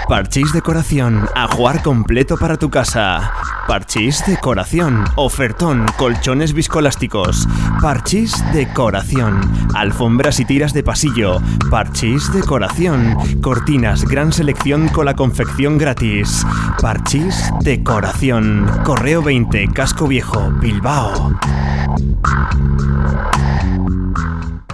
Parchís Decoración, ajuar completo para tu casa. Parchís Decoración, ofertón, colchones viscoelásticos. Parchís Decoración, alfombras y tiras de pasillo. Parchís Decoración, cortinas, gran selección con la confección gratis. Parchís Decoración, Correo 20, Casco Viejo, Bilbao.